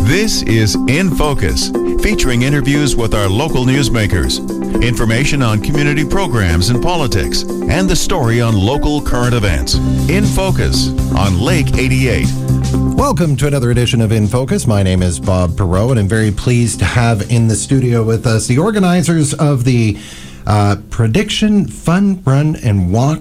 This is In Focus, featuring interviews with our local newsmakers, information on community programs and politics, and the story on local current events. In Focus on Lake 88. Welcome to another edition of In Focus. My name is Bob Perot, and I'm very pleased to have in the studio with us the organizers of the Prediction Fun, Run, and Walk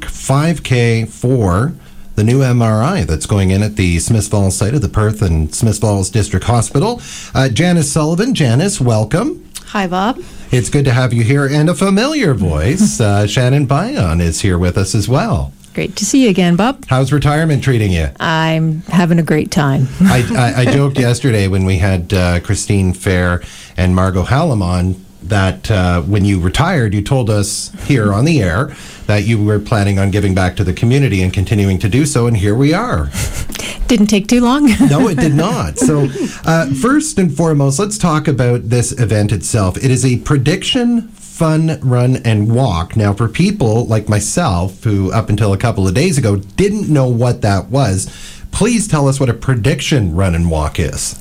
5K for the new MRI that's going in at the Smiths Falls site of the Perth and Smiths Falls District Hospital. Janice Sullivan. Janice, welcome. Hi, Bob. It's good to have you here. And a familiar voice, Shannon Bayon, is here with us as well. Great to see you again, Bob. How's retirement treating you? I'm having a great time. I joked yesterday when we had Christine Fair and Margot Hallam on that when you retired, you told us here on the air that you were planning on giving back to the community and continuing to do so, and here we are. Didn't take too long. No, it did not. So first and foremost, let's talk about this event itself. It is a Prediction Fun, Run, and Walk. Now, for people like myself, who up until a couple of days ago didn't know what that was, please tell us what a Prediction Run and Walk is.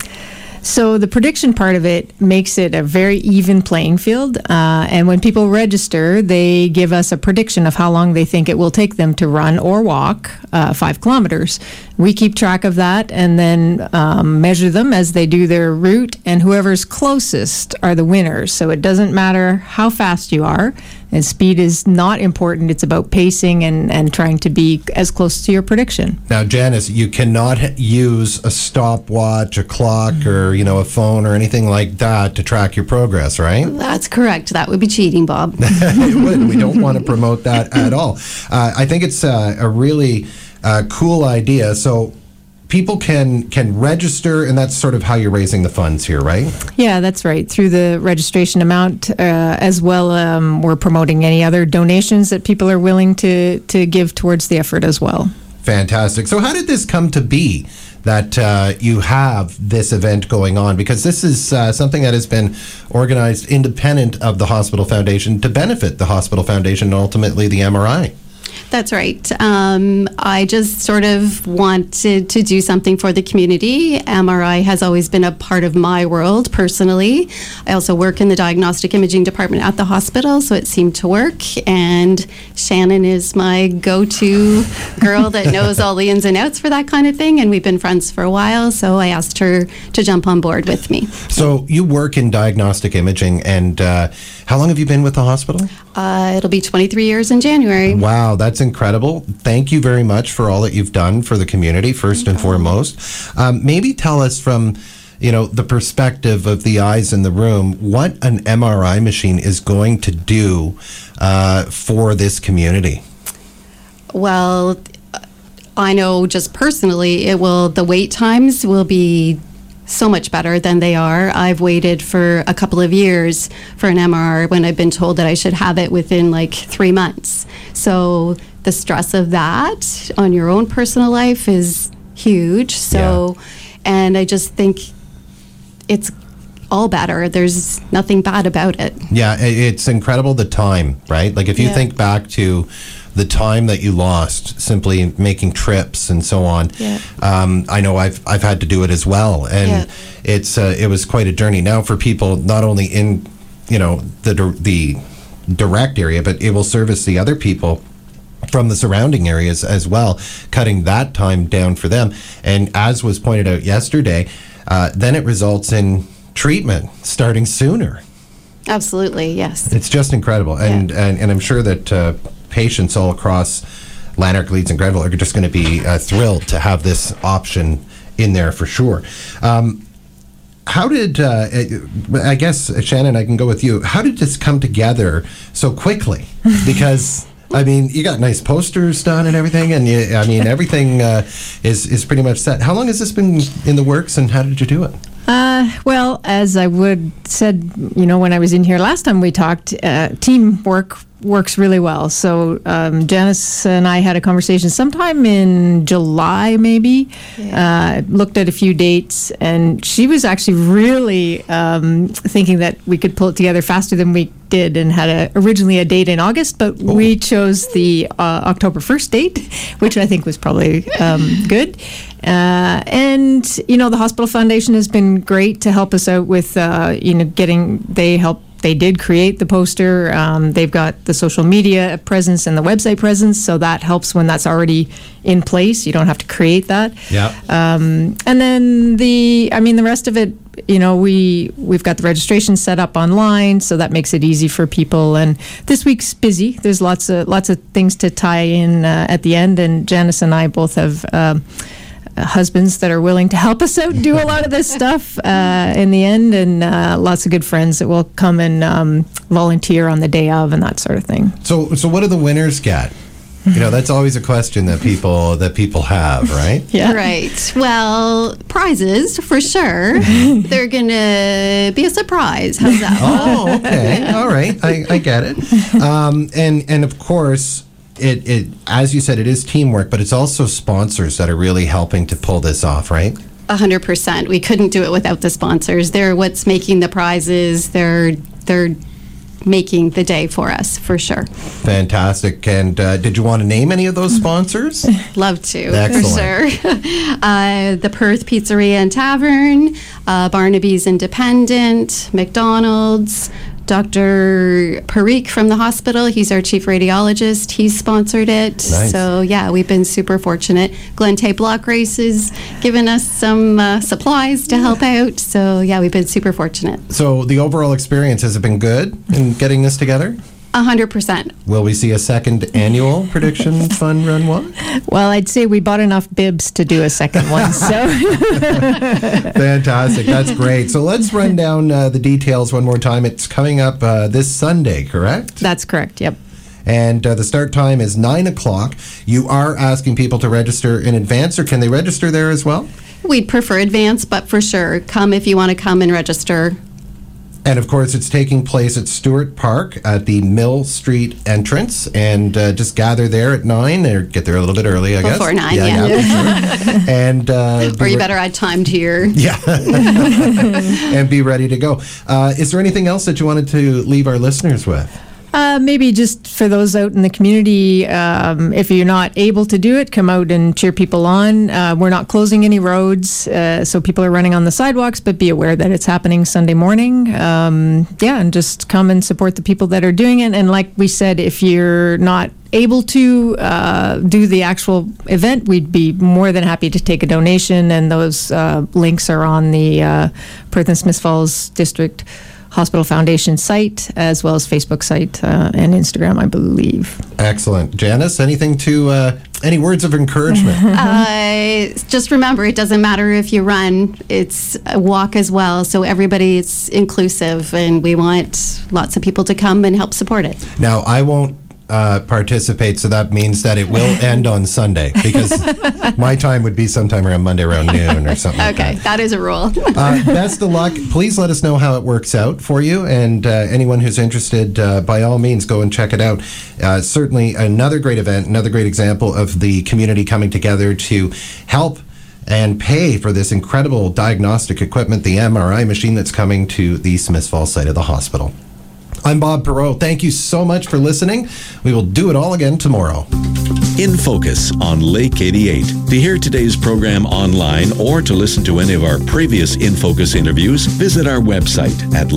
So the prediction part of it makes it a very even playing field. And when people register, they give us a prediction of how long they think it will take them to run or walk 5 kilometers. We keep track of that and then measure them as they do their route, and whoever's closest are the winners. So it doesn't matter how fast you are, and speed is not important. It's about pacing and trying to be as close to your prediction. Now, Janice, you cannot use a stopwatch, a clock, or a phone or anything like that to track your progress, right? That's correct. That would be cheating, Bob. It would. We don't want to promote that at all. I think it's a really cool idea. So people can register, and that's sort of how you're raising the funds here, right? Yeah, that's right. Through the registration amount, as well, we're promoting any other donations that people are willing to give towards the effort as well. Fantastic. So how did this come to be that you have this event going on? Because this is something that has been organized independent of the Hospital Foundation to benefit the Hospital Foundation and ultimately the MRI. That's right. I just sort of wanted to do something for the community. MRI has always been a part of my world personally. I also work in the diagnostic imaging department at the hospital, so it seemed to work. And Shannon is my go-to girl that knows all the ins and outs for that kind of thing, and we've been friends for a while, so I asked her to jump on board with me. So you work in diagnostic imaging, and how long have you been with the hospital? It'll be 23 years in January. Wow, that's incredible. Thank you very much for all that you've done for the community, first and foremost. Maybe tell us from, the perspective of the eyes in the room, what an MRI machine is going to do for this community. Well, I know just personally, the wait times will be so much better than they are. I've waited for a couple of years for an MRI when I've been told that I should have it within 3 months. So the stress of that on your own personal life is huge. So, and I just think it's all better. There's nothing bad about it. Yeah, it's incredible, the time, right? Like if you think back to the time that you lost simply making trips and so on. Yeah. I know I've had to do it as well, and it was quite a journey. Now for people not only in the direct area, but it will service the other people from the surrounding areas as well, cutting that time down for them. And as was pointed out yesterday, then it results in treatment starting sooner. Absolutely, yes. It's just incredible, and I'm sure that patients all across Lanark, Leeds, and Grenville are just going to be thrilled to have this option in there for sure. How did, I guess, Shannon, I can go with you. How did this come together so quickly? Because, you got nice posters done and everything, and everything is pretty much set. How long has this been in the works, and how did you do it? Well, as I said, when I was in here last time we talked, teamwork works really well. So Janice and I had a conversation sometime in July, maybe, looked at a few dates, and she was actually really thinking that we could pull it together faster than we did, and had originally a date in August, but we chose the October 1st date, which I think was probably good. And, the Hospital Foundation has been great to help us out with, they did create the poster. They've got the social media presence and the website presence, so that helps when that's already in place. You don't have to create that. Yeah. And then the rest of it, we've got the registration set up online, so that makes it easy for people. And this week's busy. There's lots of things to tie in at the end. And Janice and I both have husbands that are willing to help us out do a lot of this stuff in the end, and lots of good friends that will come and volunteer on the day of and that sort of thing. So what do the winners get? That's always a question that people have, right? Yeah. Right. Well, prizes for sure. They're going to be a surprise. How's that? Oh, okay. All right. I get it. And of course, it as you said, it is teamwork, but it's also sponsors that are really helping to pull this off, right? 100%. We couldn't do it without the sponsors. They're what's making the prizes. They're making the day for us, for sure. Fantastic. And did you want to name any of those sponsors? Love to. Excellent. For sure. The Perth Pizzeria and Tavern, Barnaby's Independent, McDonald's, Dr. Parikh from the hospital, he's our chief radiologist. He's sponsored it. Nice. So, yeah, we've been super fortunate. Glen Tay Block Races given us some supplies to help out. So, yeah, we've been super fortunate. So the overall experience, has it been good in getting this together? 100%. Will we see a second annual Prediction Fun Run walk? Well, I'd say we bought enough bibs to do a second one. So Fantastic. That's great. So let's run down the details one more time. It's coming up this Sunday, correct? That's correct. Yep. And the start time is 9 o'clock. You are asking people to register in advance, or can they register there as well? We'd prefer advance, but for sure, come if you want to come and register. And of course, it's taking place at Stewart Park at the Mill Street entrance. And just gather there at 9, or get there a little bit early, I guess. Before 9, yeah. For sure. And, or you better add time to your... Yeah. And be ready to go. Is there anything else that you wanted to leave our listeners with? Maybe just for those out in the community, if you're not able to do it, come out and cheer people on. We're not closing any roads, so people are running on the sidewalks, but be aware that it's happening Sunday morning. And just come and support the people that are doing it. And like we said, if you're not able to do the actual event, we'd be more than happy to take a donation, and those links are on the Perth and Smith Falls District Hospital Foundation site, as well as Facebook site and Instagram, I believe. Excellent. Janice, any words of encouragement? Just remember, it doesn't matter if you run, it's a walk as well. So everybody is inclusive, and we want lots of people to come and help support it. Now, I won't participate, so that means that it will end on Sunday, because my time would be sometime around Monday around noon or something like that. Okay, that is a rule. Best of luck. Please let us know how it works out for you, and anyone who's interested, by all means, go and check it out. Certainly another great event, another great example of the community coming together to help and pay for this incredible diagnostic equipment, the MRI machine that's coming to the Smith Falls site of the hospital. I'm Bob Perreault. Thank you so much for listening. We will do it all again tomorrow. In Focus on Lake 88. To hear today's program online or to listen to any of our previous In Focus interviews, visit our website at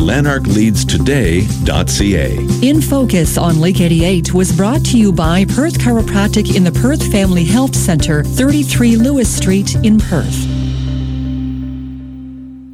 lanarkleadstoday.ca. In Focus on Lake 88 was brought to you by Perth Chiropractic in the Perth Family Health Centre, 33 Lewis Street in Perth.